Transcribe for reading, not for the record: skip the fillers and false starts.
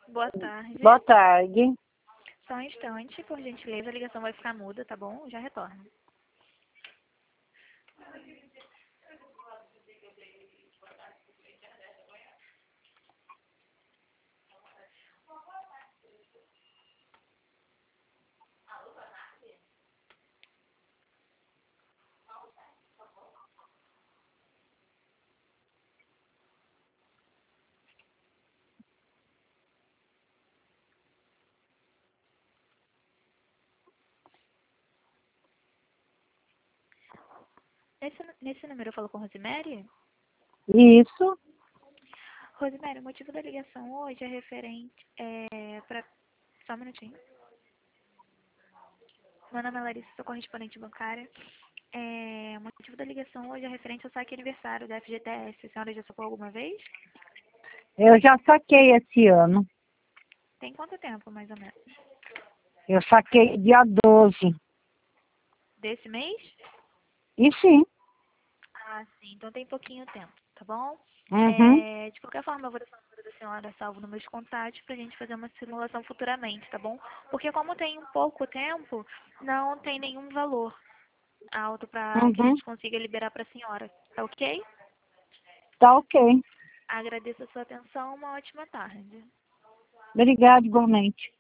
Boa tarde. Boa tarde. Só um instante, por gentileza, a ligação vai ficar muda, tá bom? Já retorno. Nesse número eu falo com Rosemary? Isso. Rosemary, o motivo da ligação hoje é referente para... Só um minutinho. Meu nome é Larissa, sou correspondente bancária. O motivo da ligação hoje é referente ao saque aniversário da FGTS. A senhora já sacou alguma vez? Eu já saquei esse ano. Tem quanto tempo, mais ou menos? Eu saquei dia 12. Desse mês? E sim. Ah, sim. Então tem pouquinho tempo, tá bom? Uhum. De qualquer forma, eu vou deixar o número da senhora salvo nos meus contatos pra gente fazer uma simulação futuramente, tá bom? Porque como tem um pouco tempo, não tem nenhum valor alto pra que a Uhum. gente consiga liberar pra senhora, tá ok? Tá ok. Agradeço a sua atenção, uma ótima tarde. Obrigada igualmente.